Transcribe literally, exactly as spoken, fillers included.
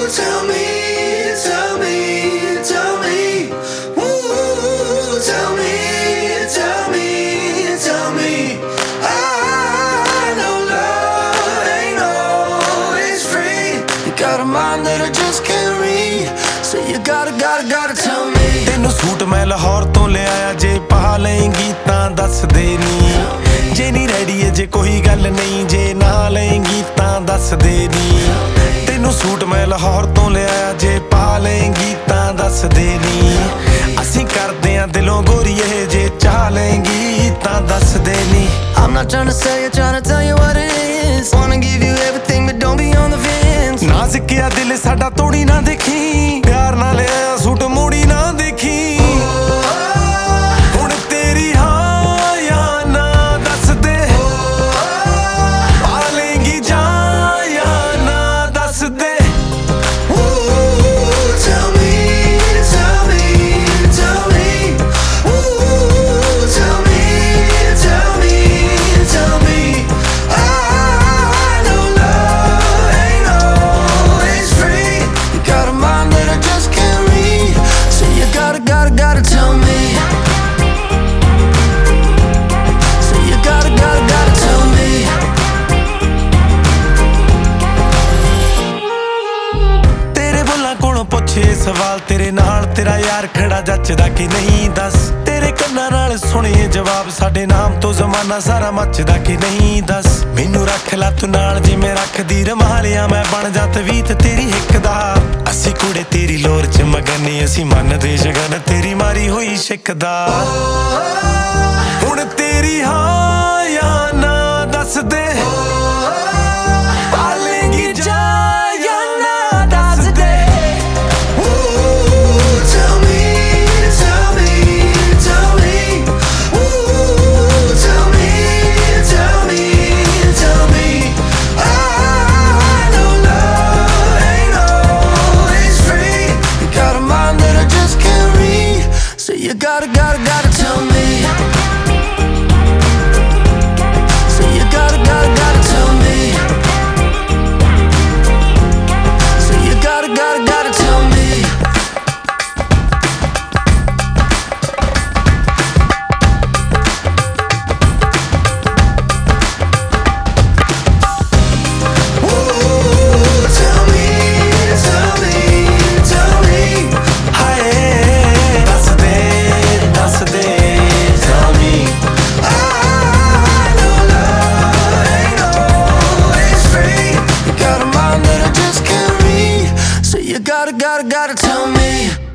tell me, tell me, tell me. Ooh, tell me, tell me, tell me. I know love ain't always free. You got a mind that I just can't read, so you gotta, gotta, gotta tell me. ਤੈਨੂੰ suit ਮੈਂ ਲਾਹੌਰ ਤੋਂ ਲਿਆਇਆ, ਜੇ ਪਾ ਲਏਂਗੀ ਤਾਂ ਦੱਸ ਦੇ ਨੀ। ਜੇ ਨਹੀਂ ਰੈਡੀ ਏ ਜੇ ਕੋਈ ਗੱਲ ਨਹੀਂ, ਜੇ ਨਾ ਲਏਂਗੀ ਤਾਂ ਦੱਸ ਦੇ ਨੀ। ਤੈਨੂੰ ਸੂਟ ਮੈਂ ਲਾਹੌਰ ਤੋਂ ਲਿਆਇਆ, ਜੇ ਪਾ ਲਏਂਗੀ ਤਾਂ ਦੱਸ ਦੇ ਨੀ। ਅਸੀਂ ਕਰਦੇ ਆਂ ਦਿਲੋਂ ਗੋਰੀਏ, ਜੇ ਚਾਹ ਲਏਂਗੀ ਤਾਂ ਦੱਸ ਦੇ ਨੀ। I'm not trying to say it, trying to tell you what it is. Wanna give you everything but don't be on the fence. ਨਾਜ਼ੁਕਿਆ ਦਿਲ ਸਾਡਾ ਤੋੜੀ ਨਾ ਦੇਖੀ, ਪਿਆਰ ਨਾਲ ਲਿਆ ਸੂਟ ਮੋੜੀ ਨਾ ਦੇਖੀ। ਹੁਣ ਤੇਰੀ ਹਾਂ ਜਾਂ ਨਾ ਦੱਸ ਦੇ, ਪਾ ਲਏਂਗੀ ਜਾਂ ਜਾਂ ਨਾ ਦੱਸ ਦੇ। Tell me, tell me, tell me. Ooh, tell me, tell me, tell me. I know love ain't always free. You got a mind that I just can't read, so you gotta, gotta, gotta tell me. So you gotta, gotta, gotta tell me. ਤੇਰੇ ਬੋਲਾਂ ਕੋਲੋਂ ਪੁੱਛੇ ਸਵਾਲ, ਤੇਰੇ ਨਾਲ ਤੇਰਾ ਯਾਰ ਖੜਾ ਜੱਚਦਾ ਕਿ ਨਹੀਂ ਦੱਸ। ਤੇਰੇ ਕੰਨਾਂ ਨਾਲ ਸੁਣੇ ਜਵਾਬ, ਸਾਡੇ ਨਾਮ ਤੋਂ ਜ਼ਮਾਨਾ ਸਾਰਾ ਮੱਚਦਾ ਕਿ ਨਹੀਂ ਦੱਸ। ਮੈਨੂੰ ਰੱਖ ਲਾ ਤੂੰ ਨਾਲ, ਜਿਵੇਂ ਰੱਖਦੀ ਰਮਾਲਿਆ ਮੈਂ ਬਣ ਜਾ ਤਵੀਤ ਤੇਰੀ ਹਿੱਕ ਦਾ। ਅਸੀਂ ਕੁੜੇ ਤੇਰੀ ਲੋਰ ਚ ਮਗਨੇ, ਅਸੀਂ ਮੰਨਦੇ ਸ਼ਗਨ ਤੇਰੀ ਮਾਰੀ ਹੋਈ ਛਿੱਕ ਦਾ। ਹੁਣ ਤੇਰੀ ਹਾਂ ਜਾਂ ਨਾ ਦੱਸ ਦੇ, ਪਾ ਲਏਂਗੀ ਜਾਂ ਜਾਂ ਨਾ ਦੱਸ ਦੇ। Tell me, tell me, tell me. Ooh, tell me, tell me, tell me. I know love ain't always free. You got a mind that I just can't read, so you gotta, gotta, gotta tell me. So you gotta, gotta, gotta tell me. So you gotta, gotta, gotta tell me. Tell me, tell me, tell me. ਹਾਏ ਦੱਸ ਦੇ ਦੱਸ ਦੇ tell me। I know love ain't always free. You got a mind that I just can't read, so you gotta, gotta, gotta tell me.